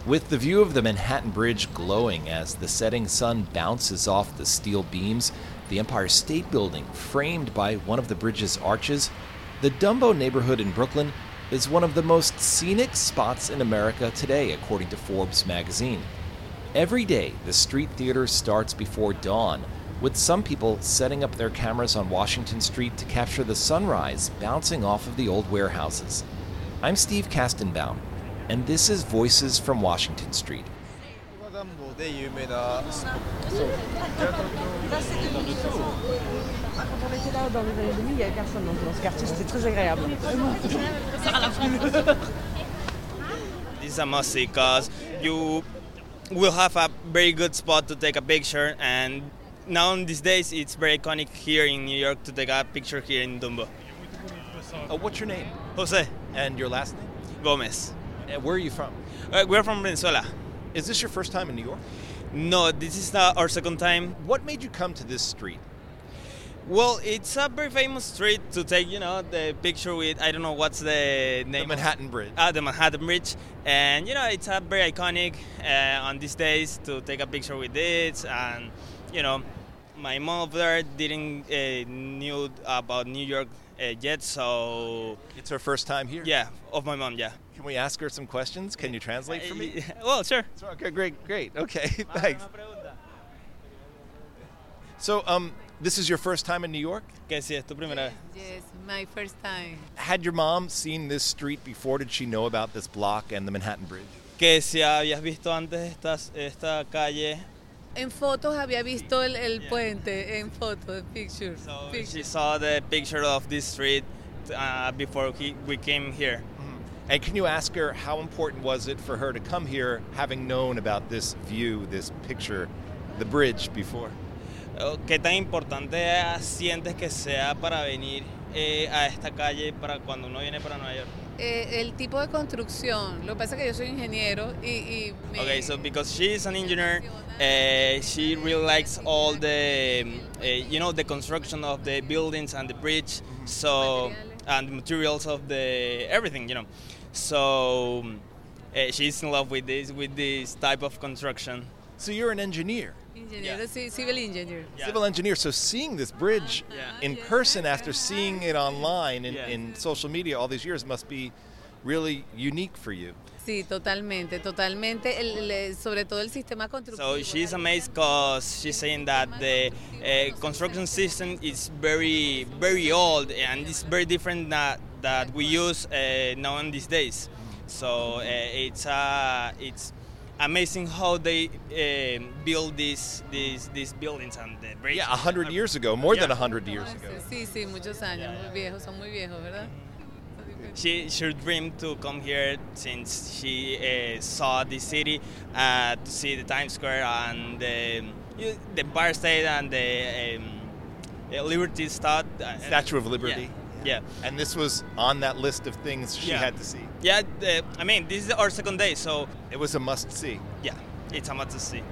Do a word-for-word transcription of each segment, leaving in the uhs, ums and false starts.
With the view of the Manhattan Bridge glowing as the setting sun bounces off the steel beams, the Empire State Building framed by one of the bridge's arches, the Dumbo neighborhood in Brooklyn is one of the most scenic spots in America today, according to Forbes magazine. Every day, the street theater starts before dawn, with some people setting up their cameras on Washington Street to capture the sunrise bouncing off of the old warehouses. I'm Steve Kastenbaum, and this is Voices from Washington Street. This is a must see because you will have a very good spot to take a picture, and now in these days it's very iconic here in New York to take a picture here in Dumbo. Uh, what's your name? Jose And your last name? Gomez. Uh, where are you from? Uh, we're from Venezuela. Is this your first time in New York? No, this is uh, our second time. What made you come to this street? Well, it's a very famous street to take, you know, the picture with, I don't know what's the name. The Manhattan Bridge. Ah, uh, the Manhattan Bridge. And, you know, it's a very iconic uh, on these days to take a picture with it. And, you know, my mom over there didn't uh, knew about New York uh, yet, so... It's her first time here? Yeah, of my mom, yeah. Can we ask her some questions? Can you translate for me? Well, sure. Okay, great, great. Okay, thanks. So, um, this is your first time in New York? Que si es tu primera vez. Yes, my first time. Had your mom seen this street before? Did she know about this block and the Manhattan Bridge? Que si habías visto antes esta, esta calle. En fotos había visto el, el puente, en fotos, pictures. So pictures. she saw the picture of this street uh, before he, we came here. Mm-hmm. And can you ask her how important was it for her to come here having known about this view, this picture, the bridge before? ¿Qué tan importante sientes que sea para venir eh, a esta calle para cuando uno viene para Nueva York? Eh, el tipo de construcción. Lo que pasa es que yo soy ingeniero y, y me... Okay, so because she is an engineer, uh, she really likes all the, uh, you know, the construction of the buildings and the bridge, so and the materials of the everything, you know. So uh, she's in love with this with this type of construction. So you're an engineer. Ingeniero, Yeah. sí, civil engineer. Yeah. Civil engineer. So seeing this bridge Yeah. in person after seeing it online in, Yeah. in social media all these years must be really unique for you. Sí, totalmente, totalmente. El, el, sobre todo el sistema constructivo. So she's amazed because she's saying that the uh, construction system is very, very old and it's very different that that we use uh, now in these days. So uh, it's uh, it's amazing how they uh, build these these these buildings and the bridge. Yeah, a hundred years ago, more Yeah. than a hundred years ago. Sí, sí, muchos años, muy viejos, son muy viejos, ¿verdad? She she dreamed to come here since she uh, saw the city, uh, to see the Times Square and the, the Empire State and the um, uh, Liberty Stat- uh, Statue of Liberty. Yeah. yeah. And this was on that list of things she Yeah. had to see. Yeah, the, I mean, this is our second day, so It was a must-see. yeah, it's a must to see.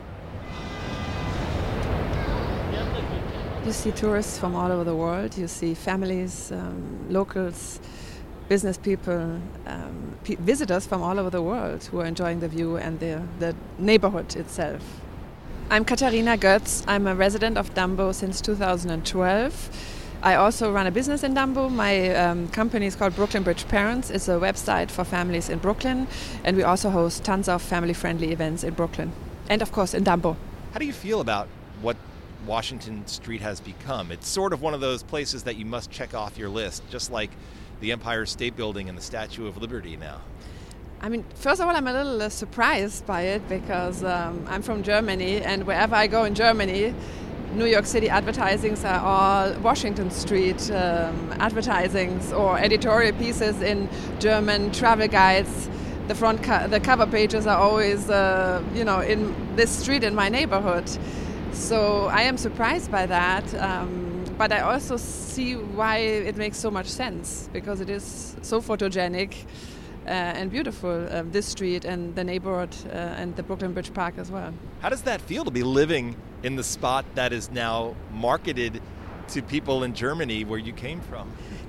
You see tourists from all over the world. You see families, um, locals, business people, um, pe- visitors from all over the world who are enjoying the view and the, the neighborhood itself. I'm Katharina Götz. I'm a resident of Dumbo since two thousand twelve. I also run a business in Dumbo. My um, company is called Brooklyn Bridge Parents. It's a website for families in Brooklyn, and we also host tons of family-friendly events in Brooklyn, and of course in Dumbo. How do you feel about what Washington Street has become? It's sort of one of those places that you must check off your list, just like the Empire State Building and the Statue of Liberty now. I mean, first of all, I'm a little uh, surprised by it because um, I'm from Germany, and wherever I go in Germany, New York City advertisings are all Washington Street um, advertisings or editorial pieces in German travel guides. The front, co- the cover pages are always, uh, you know, in this street in my neighborhood. So I am surprised by that, um, but I also see why it makes so much sense because it is so photogenic uh, and beautiful. Uh, this street and the neighborhood uh, and the Brooklyn Bridge Park as well. How does that feel to be living in the spot that is now marketed to people in Germany where you came from?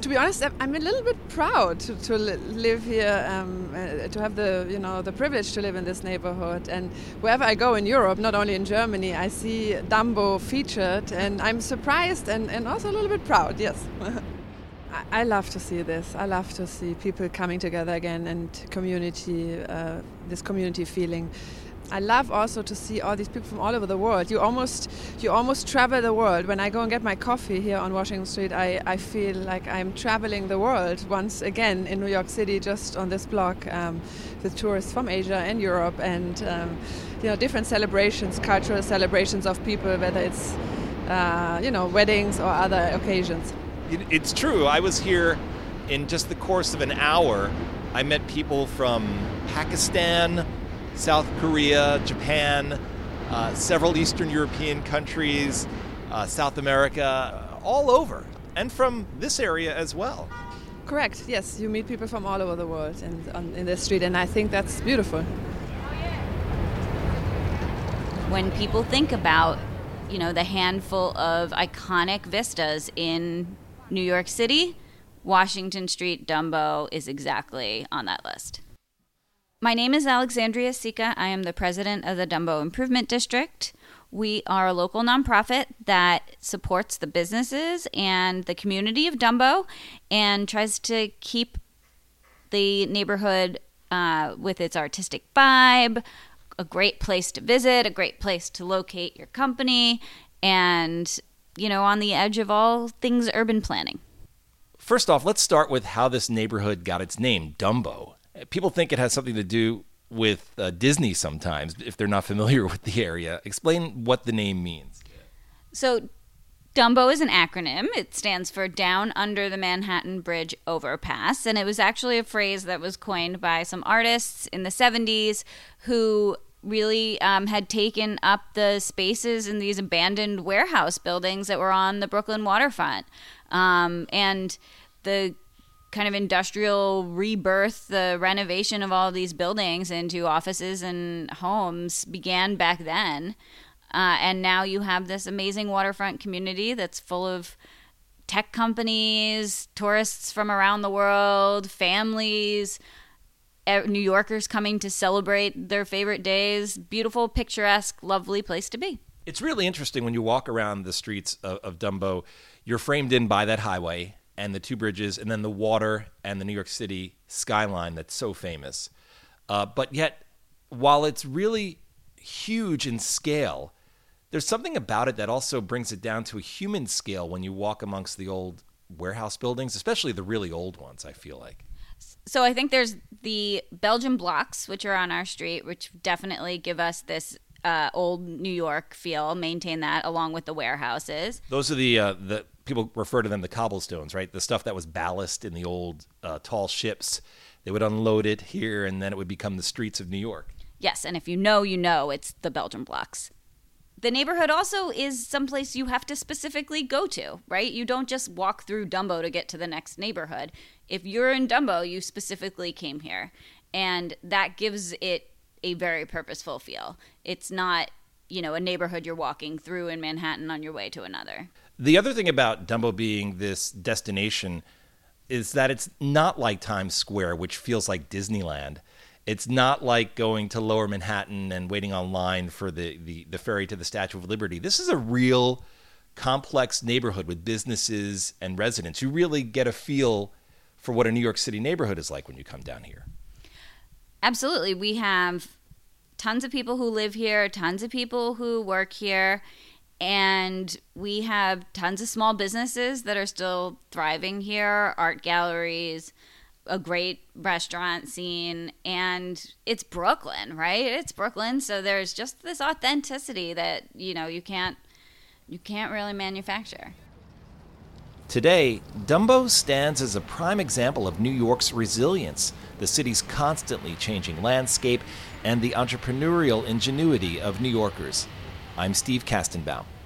To be honest, I'm a little bit proud to, to li- live here, um, uh, to have the you know the privilege to live in this neighborhood. And wherever I go in Europe, not only in Germany, I see Dumbo featured, and I'm surprised and, and also a little bit proud. Yes, I, I love to see this. I love to see people coming together again and community, uh, this community feeling. I love also to see all these people from all over the world. You almost you almost travel the world. When I go and get my coffee here on Washington Street, I, I feel like I'm traveling the world once again in New York City, just on this block, um, with tourists from Asia and Europe, and um, you know different celebrations, cultural celebrations of people, whether it's uh, you know weddings or other occasions. It's true. I was here in just the course of an hour. I met people from Pakistan, South Korea, Japan, uh, several Eastern European countries, uh, South America, all over, and from this area as well. Correct, yes. You meet people from all over the world in, on, in the street, and I think that's beautiful. When people think about, you know, the handful of iconic vistas in New York City, Washington Street, Dumbo is exactly on that list. My name is Alexandria Sika. I am the president of the Dumbo Improvement District. We are a local nonprofit that supports the businesses and the community of Dumbo and tries to keep the neighborhood uh, with its artistic vibe, a great place to visit, a great place to locate your company, and, you know, on the edge of all things urban planning. First off, let's start with how this neighborhood got its name, Dumbo. People think it has something to do with uh, Disney sometimes, if they're not familiar with the area. Explain what the name means. So, Dumbo is an acronym. It stands for Down Under the Manhattan Bridge Overpass, and it was actually a phrase that was coined by some artists in the seventies who really um, had taken up the spaces in these abandoned warehouse buildings that were on the Brooklyn waterfront. Um, and the kind of industrial rebirth, the renovation of all of these buildings into offices and homes began back then. Uh, and now you have this amazing waterfront community that's full of tech companies, tourists from around the world, families, New Yorkers coming to celebrate their favorite days. Beautiful, picturesque, lovely place to be. It's really interesting when you walk around the streets of, of Dumbo, you're framed in by that highway and the two bridges, and then the water and the New York City skyline that's so famous. Uh, but yet, while it's really huge in scale, there's something about it that also brings it down to a human scale when you walk amongst the old warehouse buildings, especially the really old ones, I feel like. So I think there's the Belgian blocks, which are on our street, which definitely give us this uh, old New York feel, maintain that along with the warehouses. Those are the, uh, the people refer to them the cobblestones, right? The stuff that was ballast in the old uh, tall ships. They would unload it here, and then it would become the streets of New York. Yes, and if you know, you know it's the Belgian blocks. The neighborhood also is someplace you have to specifically go to, right? You don't just walk through Dumbo to get to the next neighborhood. If you're in Dumbo, you specifically came here. And that gives it a very purposeful feel. It's not, you know, a neighborhood you're walking through in Manhattan on your way to another. The other thing about Dumbo being this destination is that it's not like Times Square, which feels like Disneyland. It's not like going to Lower Manhattan and waiting online for the, the, the ferry to the Statue of Liberty. This is a real complex neighborhood with businesses and residents. You really get a feel for what a New York City neighborhood is like when you come down here. Absolutely. We have tons of people who live here, tons of people who work here, and we have tons of small businesses that are still thriving here, art galleries, a great restaurant scene, and it's Brooklyn, right? It's Brooklyn, so there's just this authenticity that, you know, you can't you can't really manufacture. Today, Dumbo stands as a prime example of New York's resilience, the city's constantly changing landscape, and the entrepreneurial ingenuity of New Yorkers. I'm Steve Kastenbaum.